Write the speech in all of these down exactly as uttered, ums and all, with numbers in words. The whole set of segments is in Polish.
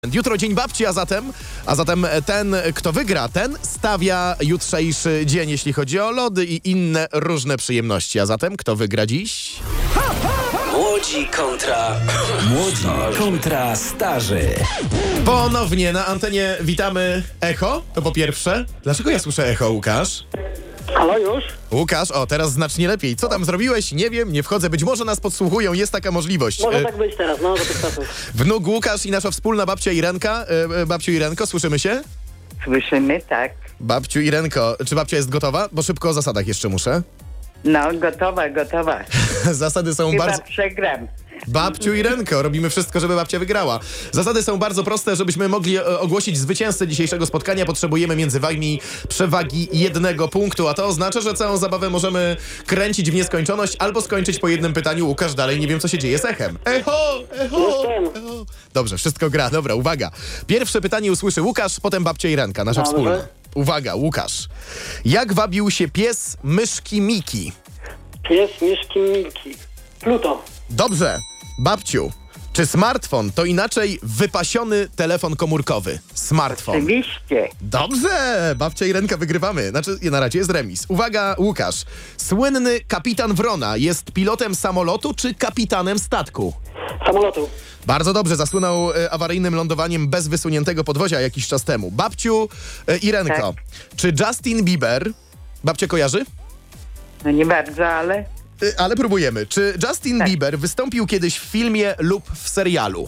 Jutro Dzień Babci, a zatem, a zatem ten, kto wygra, ten stawia jutrzejszy dzień, jeśli chodzi o lody i inne różne przyjemności. A zatem, kto wygra dziś? Młodzi kontra... Młodzi kontra starzy. Ponownie na antenie witamy Echo, to po pierwsze. Dlaczego ja słyszę Echo, Łukasz? Halo, już? Łukasz, o, teraz znacznie lepiej. Co tam zrobiłeś? Nie wiem, nie wchodzę. Być może nas podsłuchują, jest taka możliwość. Może E, tak być teraz, no, do tych czasów. Wnuk Łukasz i nasza wspólna babcia Irenka. E, babciu Irenko, słyszymy się? Słyszymy, tak. Babciu Irenko, czy babcia jest gotowa? Bo szybko o zasadach jeszcze muszę. No, gotowa, gotowa. Zasady są Chyba bardzo... przegram. Babciu Irenko, robimy wszystko, żeby babcia wygrała. Zasady są bardzo proste, żebyśmy mogli e, ogłosić zwycięzcę dzisiejszego spotkania. Potrzebujemy między wami przewagi jednego punktu, a to oznacza, że całą zabawę możemy kręcić w nieskończoność albo skończyć po jednym pytaniu. Łukasz, dalej nie wiem, co się dzieje z echem. Echo, echo, echo. Dobrze, wszystko gra. Dobra, uwaga. Pierwsze pytanie usłyszy Łukasz, potem babcia Irenka, nasza Dobrze. wspólna. Uwaga, Łukasz. Jak wabił się pies myszki Miki? Pies, myszki, Miki. Pluto. Dobrze. Babciu, czy smartfon to inaczej wypasiony telefon komórkowy? Smartfon. Oczywiście. Dobrze! Babcia Irenka, wygrywamy. Znaczy, na razie jest remis. Uwaga, Łukasz. Słynny kapitan Wrona jest pilotem samolotu czy kapitanem statku? Samolotu. Bardzo dobrze, zasłynął e, awaryjnym lądowaniem bez wysuniętego podwozia jakiś czas temu. Babciu e, Irenko, czy Justin Bieber... Babcia kojarzy? No nie bardzo, ale E, ale próbujemy. Czy Justin Tak. Bieber wystąpił kiedyś w filmie lub w serialu?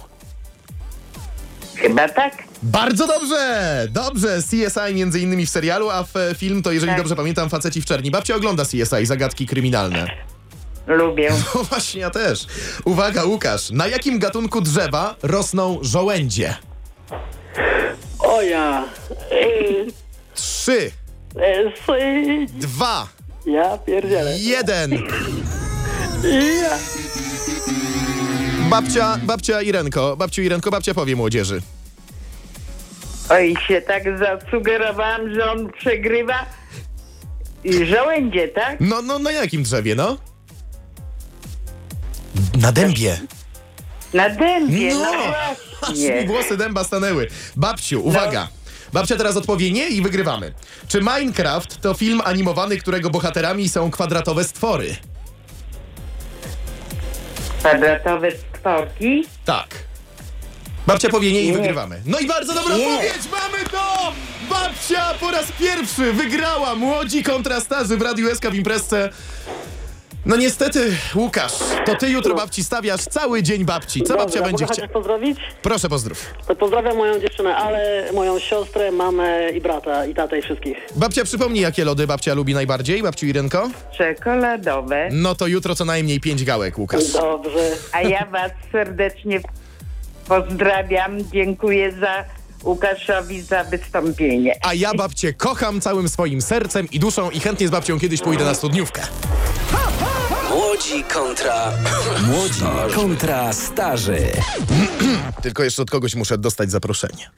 chyba tak. Bardzo dobrze! Dobrze, C S I między innymi w serialu, a w e, film to, jeżeli Tak. dobrze pamiętam, Faceci w czerni. Babcia ogląda C S I, zagadki kryminalne. Lubię. No właśnie, ja też. Uwaga, Łukasz, na jakim gatunku drzewa rosną żołędzie? O ja. Yy, Trzy, yy, dwa, ja pierdzielę. jeden. Ja. Babcia, babcia Irenko, babciu Irenko, babcia powie młodzieży. Oj, się tak zasugerowałam, że on przegrywa. I żołędzie, tak? No, no, na jakim drzewie, no? Na dębie. Na dębie, no, No. Aż mi właśnie. włosy dęba stanęły. Babciu, uwaga. Babcia teraz odpowie nie i wygrywamy. Czy Minecraft to film animowany, którego bohaterami są kwadratowe stwory? Kwadratowe stworki. Tak. Babcia powie nie i Nie. wygrywamy. No i bardzo dobra Nie. odpowiedź, mamy to! Babcia po raz pierwszy wygrała. Młodzi kontra starzy w Radiu S K w imprezce. No niestety, Łukasz, to ty jutro babci stawiasz cały dzień babci. Co Dobrze, babcia a będzie mogę chciała? chociaż pozdrowić? Proszę, pozdrów. To pozdrawiam moją dziewczynę, ale moją siostrę, mamę i brata, i tatę, i wszystkich. Babcia, przypomnij, jakie lody babcia lubi najbardziej, babciu Irenko? Czekoladowe. No to jutro co najmniej pięć gałek, Łukasz. Dobrze. A ja was serdecznie pozdrawiam. Dziękuję za Łukaszowi za wystąpienie. A ja babcię kocham całym swoim sercem i duszą i chętnie z babcią kiedyś pójdę na studniówkę. Młodzi kontra... Młodzi kontra starzy. Tylko jeszcze od kogoś muszę dostać zaproszenie.